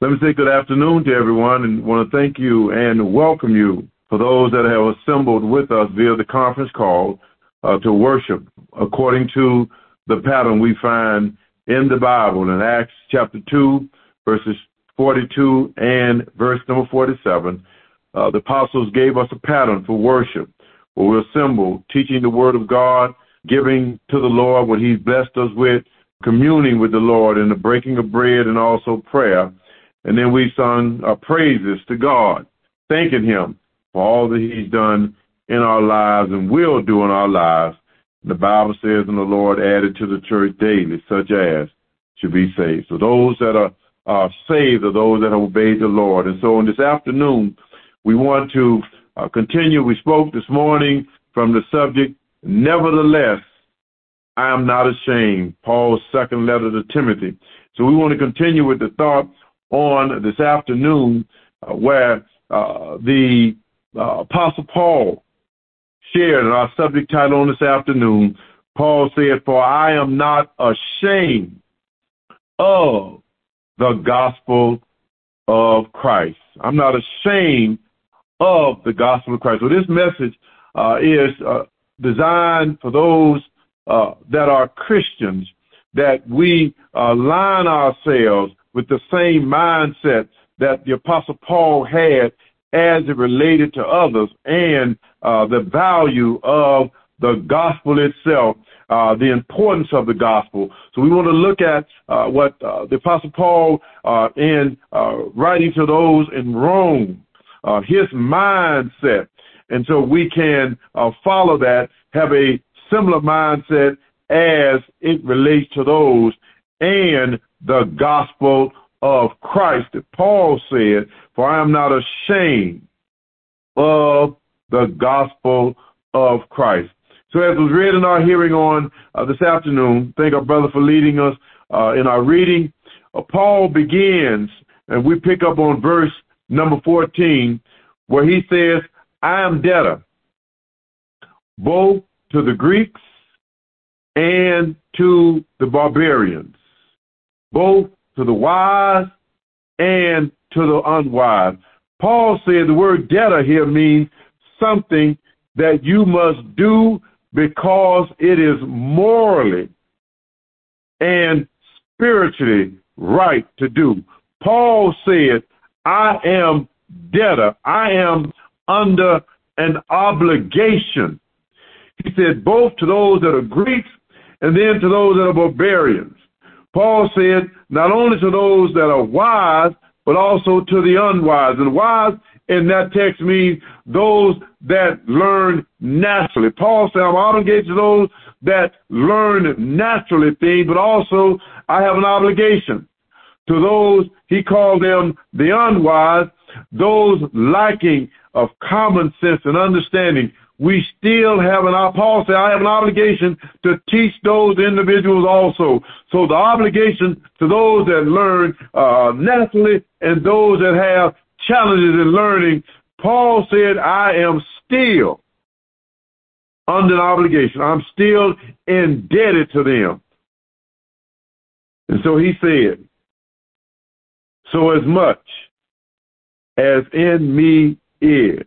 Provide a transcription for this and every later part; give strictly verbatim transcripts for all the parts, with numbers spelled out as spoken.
Let me say good afternoon to everyone and want to thank you and welcome you for those that have assembled with us via the conference call uh, to worship according to the pattern we find in the Bible in Acts chapter two, verses forty-two and verse number forty-seven. Uh, the apostles gave us a pattern for worship where we assemble, teaching the word of God, giving to the Lord what he's blessed us with, communing with the Lord in the breaking of bread and also prayer. And then we sung uh, praises to God, thanking him for all that he's done in our lives and will do in our lives. The Bible says, and the Lord added to the church daily, such as should be saved. So those that are, are saved are those that have obeyed the Lord. And so on this afternoon, we want to uh, continue. We spoke this morning from the subject, nevertheless, I am not ashamed, Paul's second letter to Timothy. So we want to continue with the thought on this afternoon uh, where uh, the uh, Apostle Paul shared in our subject title on this afternoon. Paul said, for I am not ashamed of the gospel of Christ. I'm not ashamed of the gospel of Christ. So this message uh, is uh, designed for those uh, that are Christians, that we uh, line ourselves with the same mindset that the Apostle Paul had as it related to others and uh, the value of the gospel itself, uh, the importance of the gospel. So we want to look at uh, what uh, the Apostle Paul, uh, in uh, writing to those in Rome, uh, his mindset. And so we can uh, follow that, have a similar mindset as it relates to those and the gospel of Christ that Paul said, for I am not ashamed of the gospel of Christ. So as was read in our hearing on uh, this afternoon, thank our brother for leading us uh, in our reading. Uh, Paul begins, and we pick up on verse number fourteen, where he says, I am debtor both to the Greeks and to the barbarians, both to the wise and to the unwise. Paul said the word debtor here means something that you must do because it is morally and spiritually right to do. Paul said, I am debtor. I am under an obligation. He said both to those that are Greeks and then to those that are barbarians. Paul said not only to those that are wise, but also to the unwise. And wise in that text means those that learn naturally. Paul said, I'm obligated to those that learn naturally things, but also I have an obligation to those, he called them the unwise, those lacking of common sense and understanding. We still have an, Paul said, I have an obligation to teach those individuals also. So the obligation to those that learn uh, naturally and those that have challenges in learning, Paul said, I am still under an obligation. I'm still indebted to them. And so he said, so as much as in me is,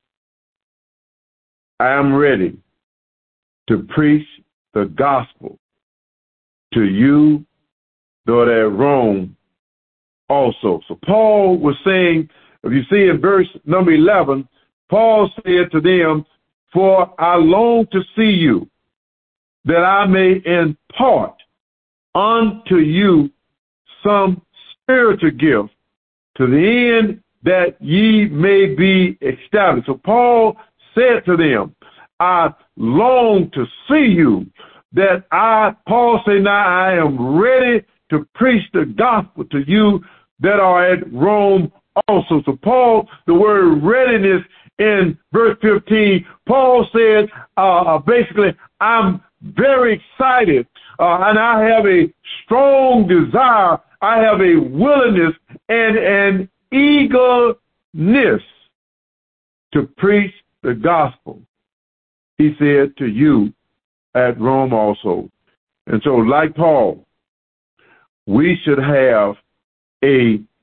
I am ready to preach the gospel to you, though at Rome also. So Paul was saying, if you see in verse number eleven, Paul said to them, for I long to see you, that I may impart unto you some spiritual gift, to the end that ye may be established. So Paul said to them, I long to see you, that I, Paul said, now I am ready to preach the gospel to you that are at Rome also. So Paul, the word readiness in verse fifteen, Paul said, uh, basically, I'm very excited, uh, and I have a strong desire, I have a willingness and an eagerness to preach the gospel, he said, to you at Rome also. And so, like Paul, we should have a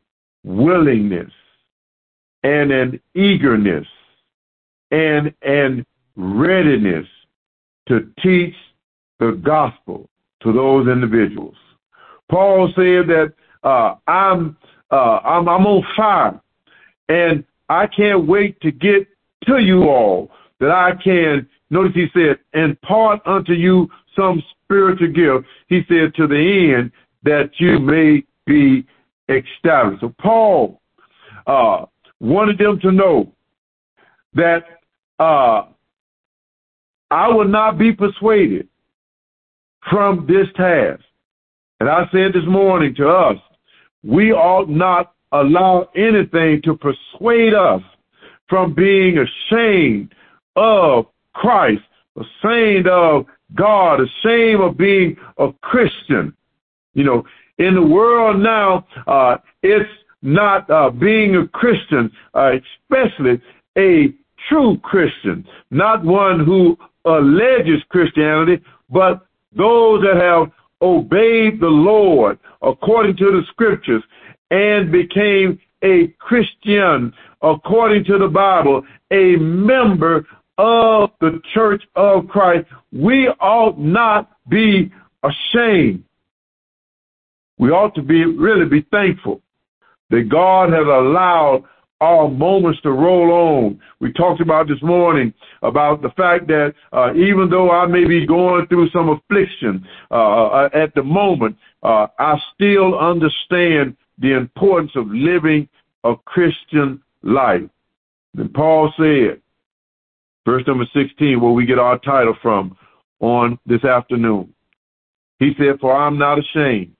willingness and an eagerness and an readiness to teach the gospel to those individuals. Paul said that uh, I'm, uh, I'm I'm on fire, and I can't wait to get to you all, that I can, notice he said, impart unto you some spiritual gift. He said, to the end that you may be established. So Paul uh, wanted them to know that uh, I will not be persuaded from this task. And I said this morning to us, we ought not allow anything to persuade us from being ashamed of Christ, ashamed of God, ashamed of being a Christian. You know, in the world now, uh, it's not uh, being a Christian, uh, especially a true Christian, not one who alleges Christianity, but those that have obeyed the Lord according to the scriptures and became a Christian according to the Bible, a member of the Church of Christ. We ought not be ashamed. We ought to be really be thankful that God has allowed our moments to roll on. We talked about this morning about the fact that uh, even though I may be going through some affliction uh, at the moment, uh, I still understand the importance of living a Christian life. And Paul said, verse number sixteen, where we get our title from on this afternoon, he said, for I'm not ashamed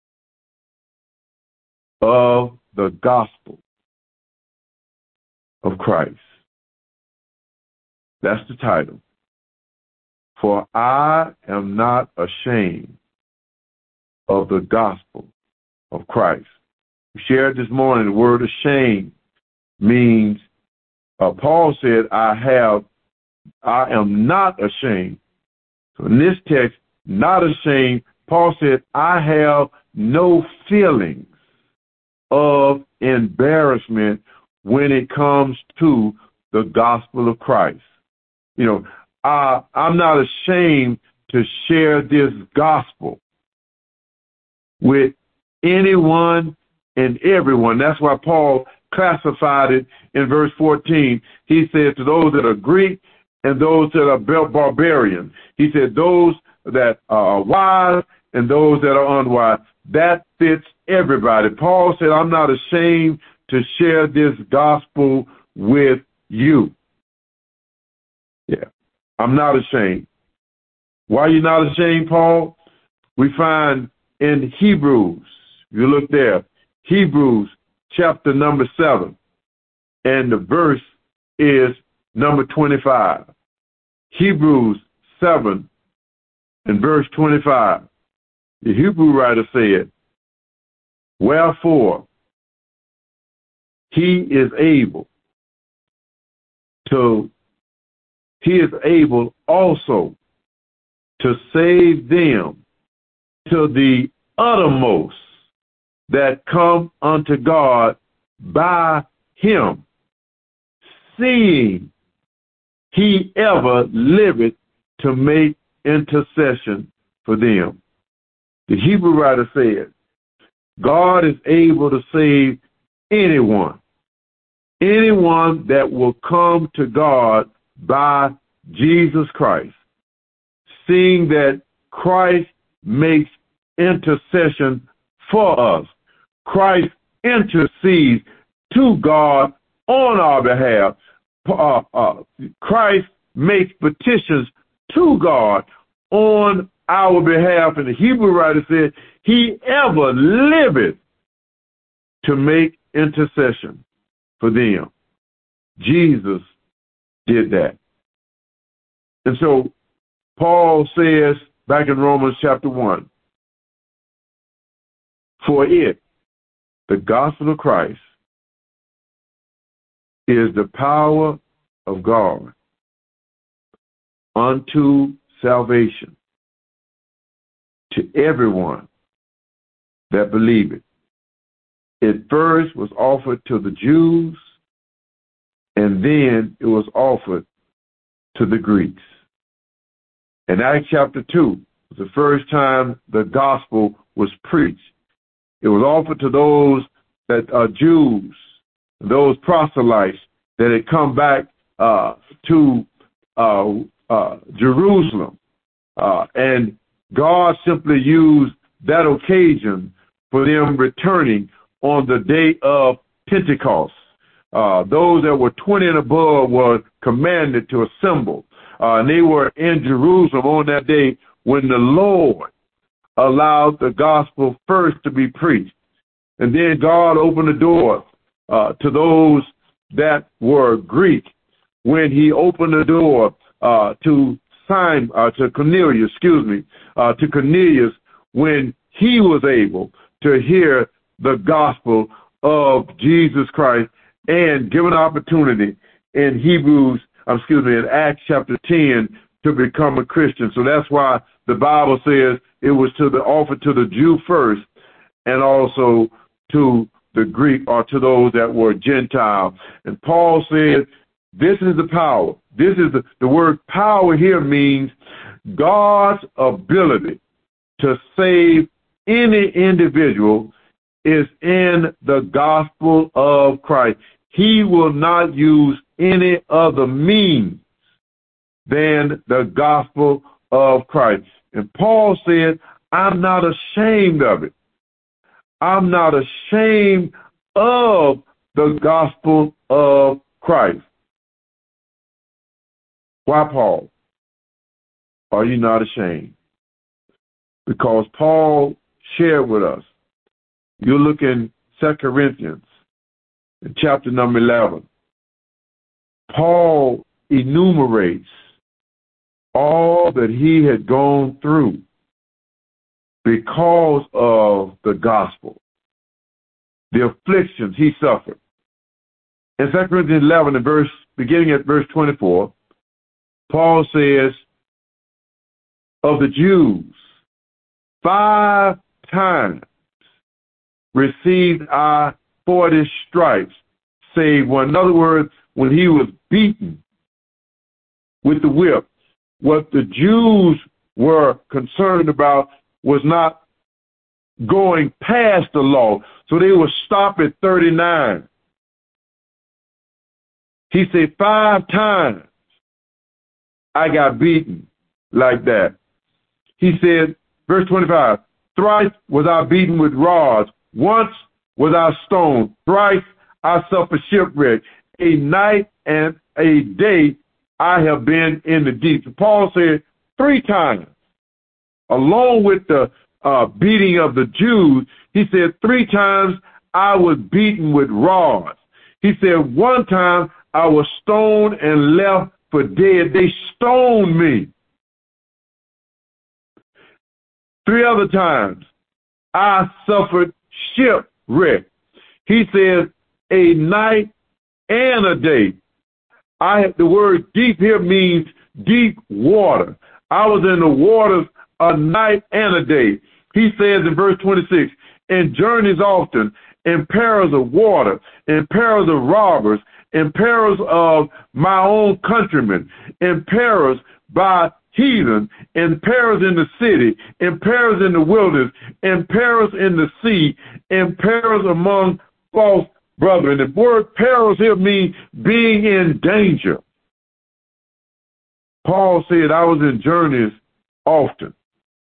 of the gospel of Christ. That's the title. For I am not ashamed of the gospel of Christ. We shared this morning the word ashamed means, uh, Paul said, I have, I am not ashamed. So in this text, not ashamed, Paul said, I have no feelings of embarrassment when it comes to the gospel of Christ. You know, I, I'm not ashamed to share this gospel with anyone and everyone. That's why Paul classified it in verse fourteen. He said to those that are Greek and those that are barbarian. He said those that are wise and those that are unwise. That fits everybody. Paul said, I'm not ashamed to share this gospel with you. Yeah, I'm not ashamed. Why are you not ashamed, Paul? We find in Hebrews, you look there, Hebrews chapter number seven, and the verse is number twenty-five. Hebrews seven and verse twenty-five. The Hebrew writer said, wherefore he is able to, he is able also to save them to the uttermost that come unto God by him, seeing he ever liveth to make intercession for them. The Hebrew writer said, God is able to save anyone, anyone that will come to God by Jesus Christ, seeing that Christ makes intercession for us. Christ intercedes to God on our behalf. Uh, uh, Christ makes petitions to God on our behalf. And the Hebrew writer said, he ever liveth to make intercession for them. Jesus did that. And so Paul says back in Romans chapter one, for it, the gospel of Christ, is the power of God unto salvation to everyone that believeth, It first was offered to the Jews, and then it was offered to the Greeks. In Acts chapter two was the first time the gospel was preached. It was offered to those that are Jews, those proselytes that had come back uh, to uh, uh, Jerusalem. Uh, and God simply used that occasion for them returning on the day of Pentecost. Uh, those that were twenty and above were commanded to assemble. Uh, and they were in Jerusalem on that day when the Lord allowed the gospel first to be preached. And then God opened the door uh, to those that were Greek when he opened the door uh, to Simon, uh, to Cornelius, excuse me, uh, to Cornelius when he was able to hear the gospel of Jesus Christ and given opportunity in Hebrews, excuse me, in Acts chapter ten to become a Christian. So that's why the Bible says it was to the offered to the Jew first and also to the Greek or to those that were Gentile. And Paul said, this is the power. This is the, the word power here means God's ability to save any individual is in the gospel of Christ. He will not use any other means than the gospel of Christ. And Paul said, I'm not ashamed of it. I'm not ashamed of the gospel of Christ. Why, Paul? Are you not ashamed? Because Paul shared with us. You look in Second Corinthians, in chapter number eleven. Paul enumerates all that he had gone through because of the gospel, the afflictions he suffered. In Second Corinthians eleven, in verse, beginning at verse twenty-four, Paul says, of the Jews, five times received I forty stripes, save one. In other words, when he was beaten with the whip, what the Jews were concerned about was not going past the law, so they would stop at thirty-nine. He said, five times I got beaten like that. He said, verse twenty-five, thrice was I beaten with rods, once was I stoned, thrice I suffered shipwreck, a night and a day I have been in the deep. So Paul said three times, along with the uh, beating of the Jews, he said three times I was beaten with rods. He said one time I was stoned and left for dead. They stoned me. Three other times I suffered shipwreck. He said a night and a day. I the word deep here means deep water. I was in the waters a night and a day. He says in verse twenty-six, in journeys often, in perils of water, in perils of robbers, in perils of my own countrymen, in perils by heathen, in perils in the city, in perils in the wilderness, in perils in the sea, in perils among false brethren. The word perils here means being in danger. Paul said, I was in journeys often.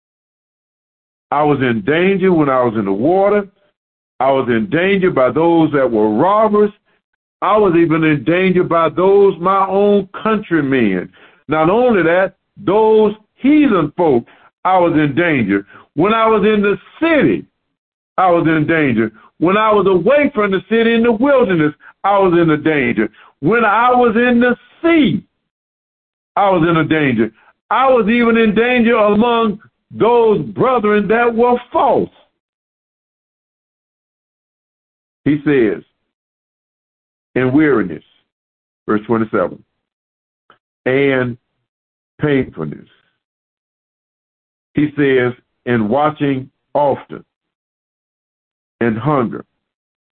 I was in danger when I was in the water. I was in danger by those that were robbers. I was even in danger by those my own countrymen. Not only that, those heathen folk, I was in danger. When I was in the city, I was in danger. When I was away from the city in the wilderness, I was in the danger. When I was in the sea, I was in a danger. I was even in danger among those brethren that were false. He says, in weariness, verse twenty-seven, and painfulness. He says, in watching often, and hunger,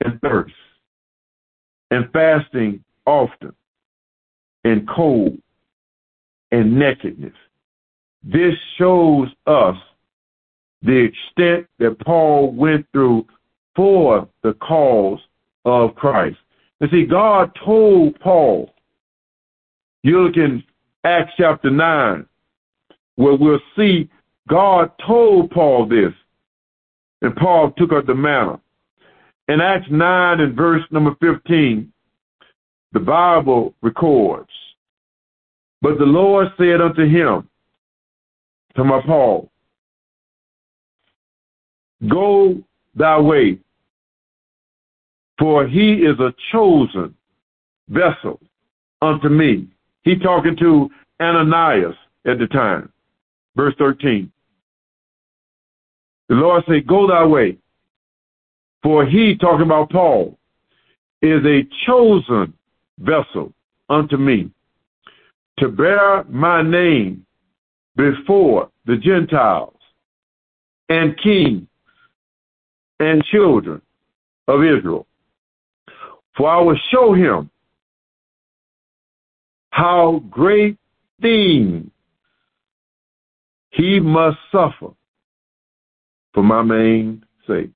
and thirst, and fasting often, and cold, and nakedness. This shows us the extent that Paul went through for the cause of Christ. And see, God told Paul, you look in Acts chapter nine, where we'll see God told Paul this, and Paul took up the mantle. In Acts nine and verse number fifteen, the Bible records, but the Lord said unto him, to my Paul, go thy way, for he is a chosen vessel unto me. He talking to Ananias at the time. Verse thirteen. The Lord said, go thy way, for he, talking about Paul, is a chosen vessel unto me to bear my name before the Gentiles and kings and children of Israel. For I will show him how great things he must suffer for my name's sake.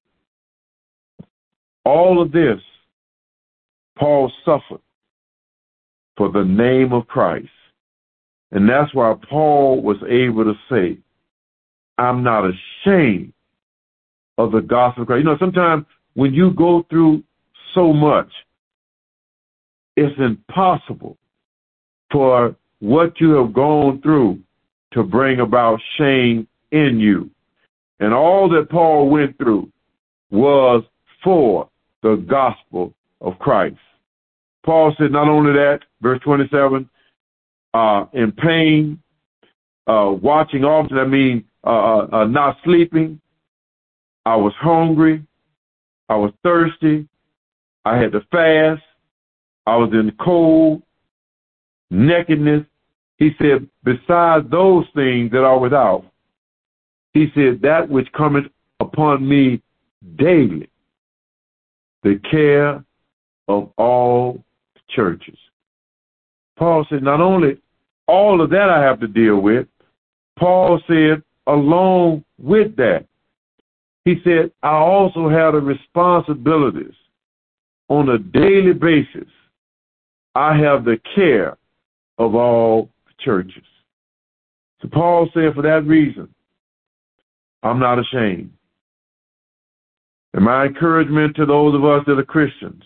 All of this, Paul suffered for the name of Christ. And that's why Paul was able to say, I'm not ashamed of the gospel of Christ. You know, sometimes when you go through so much, it's impossible for what you have gone through to bring about shame in you. And all that Paul went through was for the gospel of Christ. Paul said not only that, verse twenty-seven, uh, in pain, uh, watching often, I mean, uh, uh, not sleeping. I was hungry. I was thirsty. I had to fast. I was in the cold, nakedness. He said, besides those things that are without, he said, that which cometh upon me daily, the care of all churches. Paul said, not only all of that I have to deal with, Paul said, along with that, he said, I also have the responsibilities on a daily basis. I have the care of all churches. So Paul said, for that reason, I'm not ashamed. And my encouragement to those of us that are Christians,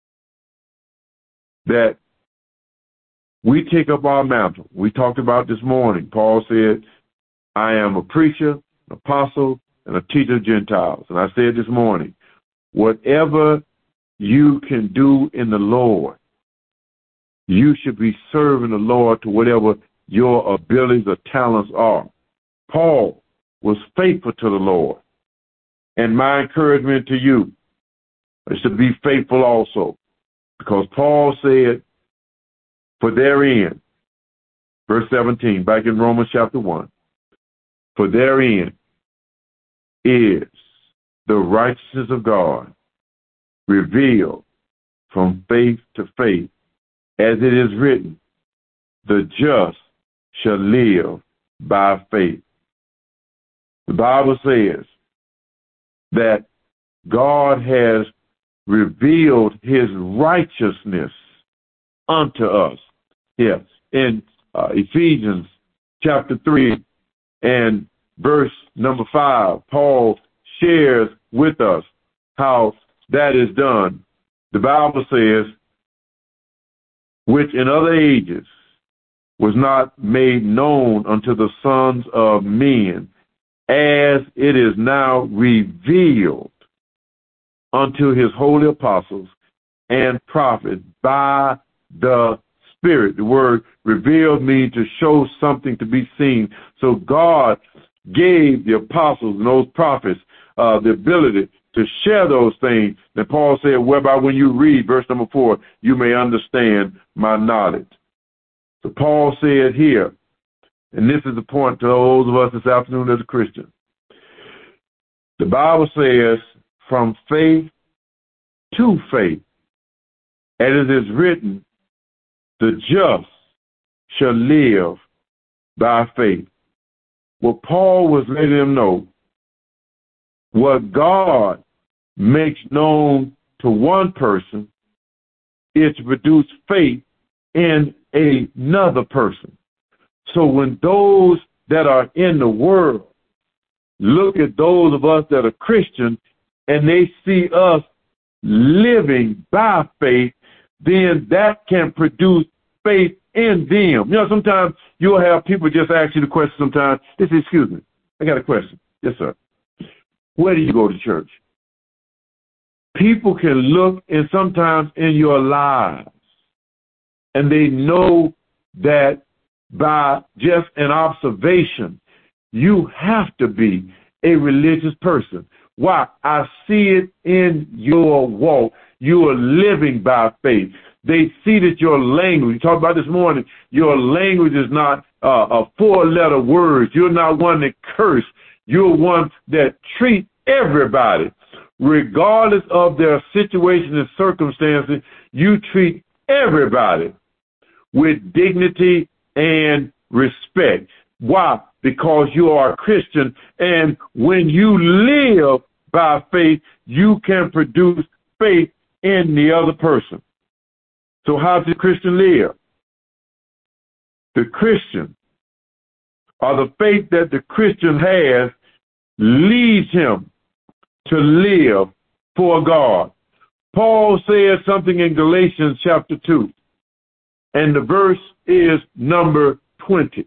that we take up our mantle. We talked about this morning. Paul said, I am a preacher, an apostle, and a teacher of Gentiles. And I said this morning, whatever you can do in the Lord, you should be serving the Lord to whatever your abilities or talents are. Paul was faithful to the Lord. And my encouragement to you is to be faithful also. Because Paul said, for therein, verse seventeen, back in Romans chapter one, for therein is the righteousness of God revealed from faith to faith, as it is written, the just shall live by faith. The Bible says that God has revealed his righteousness unto us. Yes, in uh, Ephesians chapter three and verse number five, Paul shares with us how that is done. The Bible says, which in other ages was not made known unto the sons of men, as it is now revealed unto his holy apostles and prophets by the Spirit. The word revealed means to show something to be seen. So God gave the apostles and those prophets uh, the ability to share those things. And Paul said, whereby when you read verse number four, you may understand my knowledge. So Paul said here, and this is the point to those of us this afternoon as a Christian. The Bible says, from faith to faith. As it is written, the just shall live by faith. Well, Paul was letting them know what God makes known to one person is to produce faith in another person. So when those that are in the world look at those of us that are Christians and they see us living by faith, then that can produce faith in them. You know, sometimes you'll have people just ask you the question sometimes. They say, excuse me, I got a question. Yes, sir. Where do you go to church? People can look and sometimes in your lives and they know that by just an observation, you have to be a religious person. Why? I see it in your walk. You are living by faith. They see that your language, we talked about this morning, your language is not uh, a four-letter word. You're not one that curse. You're one that treat everybody, regardless of their situation and circumstances. You treat everybody with dignity and respect. Why? Because you are a Christian, and when you live by faith, you can produce faith in the other person. So how does the Christian live? The Christian, or the faith that the Christian has, leads him to live for God. Paul says something in Galatians chapter two, and the verse is number twenty.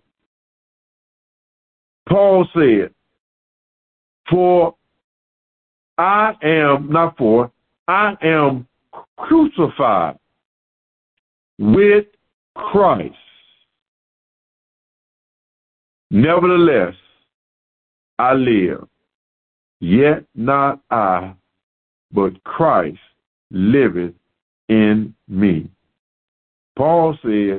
Paul said, for I am, not for, I am crucified with Christ. Nevertheless, I live, yet not I, but Christ liveth in me. Paul said,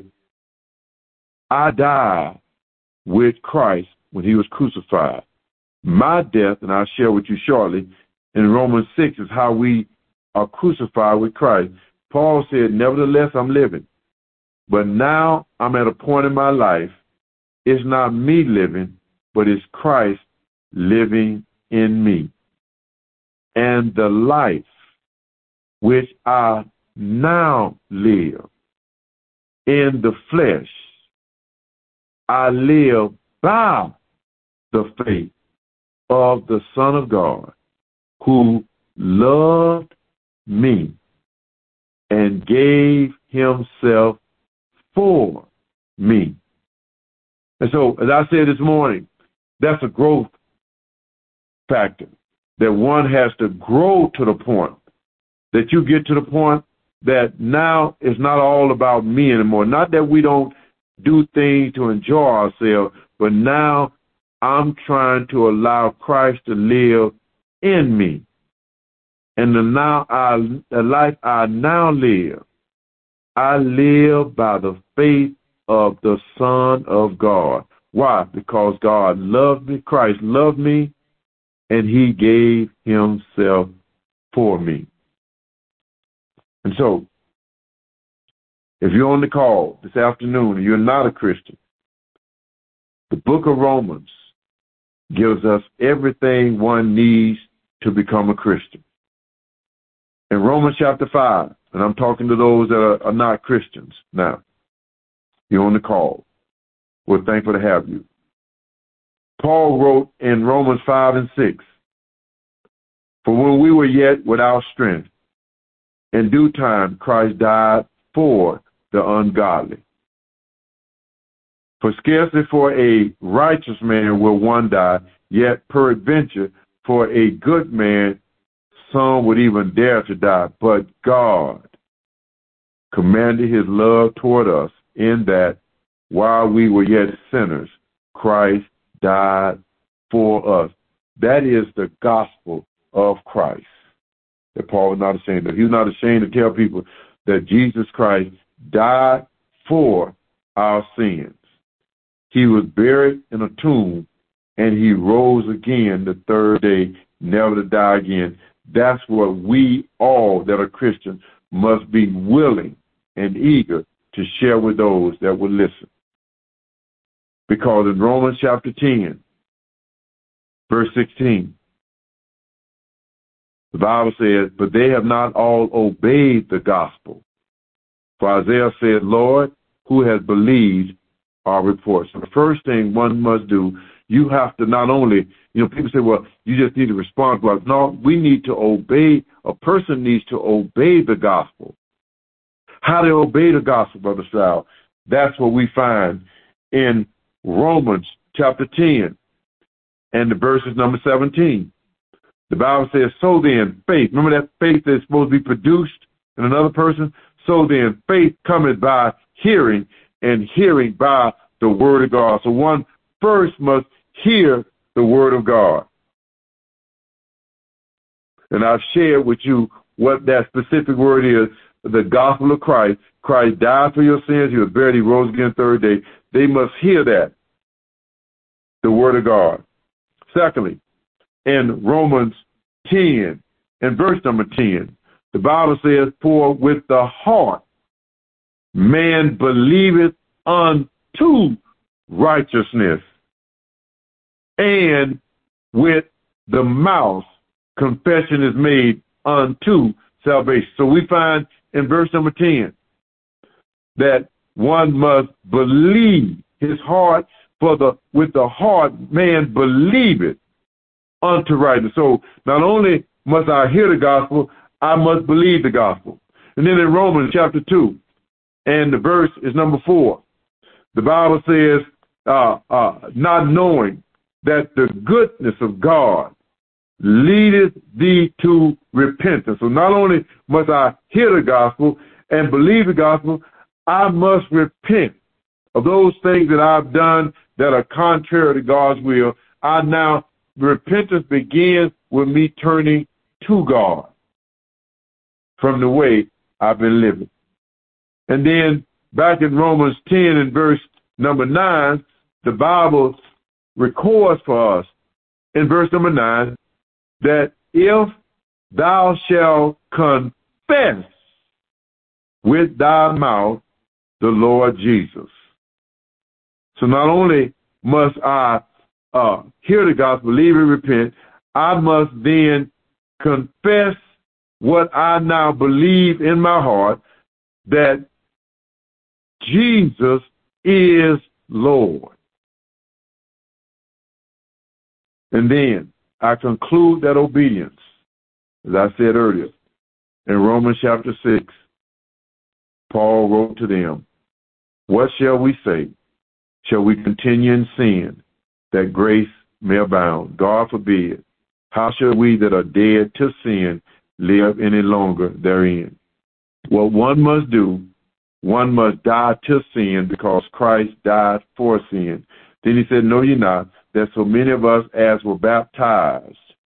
I died with Christ when he was crucified. My death, and I'll share with you shortly, in Romans six is how we are crucified with Christ. Paul said, nevertheless, I'm living. But now I'm at a point in my life, it's not me living, but it's Christ living in me. And the life which I now live in the flesh, I live by the faith of the Son of God, who loved me and gave himself for me. And so, as I said this morning, that's a growth factor, that one has to grow to the point that you get to the point that now it's not all about me anymore. Not that we don't do things to enjoy ourselves, but now I'm trying to allow Christ to live in me. And the now I, the life I now live, I live by the faith of the Son of God. Why? Because God loved me, Christ loved me, and he gave himself for me. And so, if you're on the call this afternoon and you're not a Christian, the book of Romans gives us everything one needs to become a Christian. In Romans chapter five, and I'm talking to those that are, are not Christians now, you're on the call. We're thankful to have you. Paul wrote in Romans five and six, for when we were yet without strength, in due time Christ died for the ungodly. For scarcely for a righteous man will one die, yet peradventure for a good man some would even dare to die. But God commanded his love toward us in that while we were yet sinners, Christ died for us. That is the gospel of Christ that Paul was not ashamed of. He was not ashamed to tell people that Jesus Christ died for our sins. He was buried in a tomb, and he rose again the third day, never to die again. That's what we all that are Christians must be willing and eager to share with those that will listen. Because in Romans chapter ten, verse sixteen, the Bible says, but they have not all obeyed the gospel. For Isaiah said, Lord, who has believed our reports? So the first thing one must do, you have to not only, you know, people say, well, you just need to respond. Well, no, we need to obey. A person needs to obey the gospel. How to obey the gospel, Brother Sal? That's what we find in Romans chapter ten and the verses number seventeen. The Bible says, so then, faith, remember that faith that's supposed to be produced in another person? So then, faith cometh by hearing, and hearing by the word of God. So one first must hear the word of God. And I've shared with you what that specific word is, the gospel of Christ. Christ died for your sins. He was buried. He rose again the third day. They must hear that, the word of God. Secondly, in Romans ten and verse number ten, the Bible says, for with the heart man believeth unto righteousness, and with the mouth confession is made unto salvation. So we find in verse number ten that one must believe his heart, for the with the heart man believeth unto righteousness. So not only must I hear the gospel, I must believe the gospel. And then in Romans chapter two, and the verse is number four, the Bible says, uh, uh, not knowing that the goodness of God leadeth thee to repentance. So not only must I hear the gospel and believe the gospel, I must repent of those things that I've done that are contrary to God's will. I now, repentance begins with me turning to God from the way I've been living. And then back in Romans ten and verse number nine, the Bible records for us in verse number nine that if thou shalt confess with thy mouth the Lord Jesus. So not only must I uh, hear the gospel, believe and repent, I must then confess what I now believe in my heart, that Jesus is Lord. And then I conclude that obedience, as I said earlier, in Romans chapter six, Paul wrote to them, what shall we say? Shall we continue in sin, that grace may abound? God forbid. How shall we that are dead to sin live any longer therein? What one must do, one must die to sin, because Christ died for sin. Then he said, know ye not that so many of us as were baptized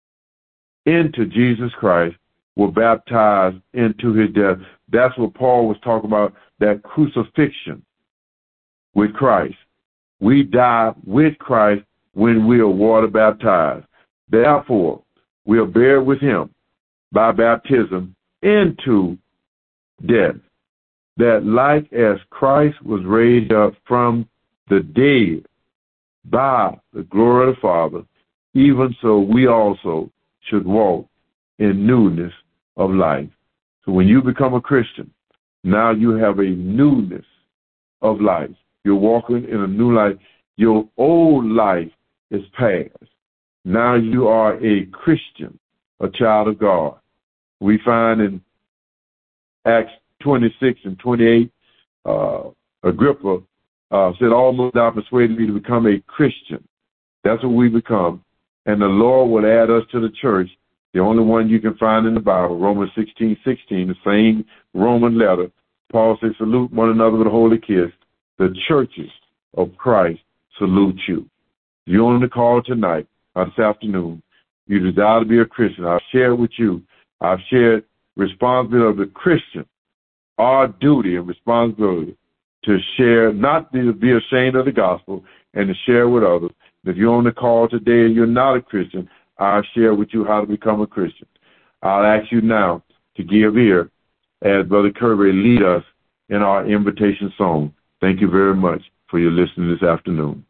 into Jesus Christ were baptized into his death. That's what Paul was talking about, that crucifixion with Christ. We die with Christ when we are water baptized. Therefore, we are buried with him by baptism into death, that like as Christ was raised up from the dead by the glory of the Father, even so we also should walk in newness of life. So when you become a Christian, now you have a newness of life. You're walking in a new life. Your old life is past. Now you are a Christian, a child of God. We find in Acts twenty-six and twenty-eight, uh, Agrippa uh, said, almost thou persuaded me to become a Christian. That's what we become. And the Lord will add us to the church, the only one you can find in the Bible, Romans sixteen sixteen, the same Roman letter. Paul says, salute one another with a holy kiss. The churches of Christ salute you. You're on the call tonight, or this afternoon. You desire to be a Christian. I've shared with you. I've shared responsibility of the Christian, our duty and responsibility to share, not to be ashamed of the gospel, and to share with others. If you're on the call today and you're not a Christian, I've shared with you how to become a Christian. I'll ask you now to give ear as Brother Kirby lead us in our invitation song. Thank you very much for your listening this afternoon.